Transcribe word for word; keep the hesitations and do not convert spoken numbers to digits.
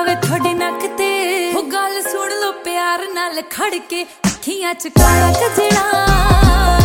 वे थोड़े नक ते वो गल सुन लो प्यार नाल खड़ के अखियां च काला कजड़ा।